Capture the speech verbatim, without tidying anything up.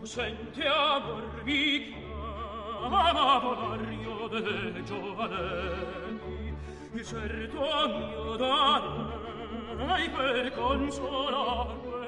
Senti amor mi chiama Mario de giovanelli, certo mio darai per consolare